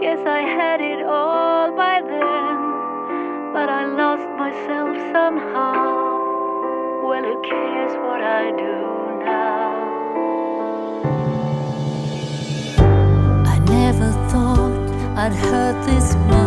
Guess I had it all by then, but I lost myself somehow. Well, who cares what I do now? I never thought I'd hurt this much.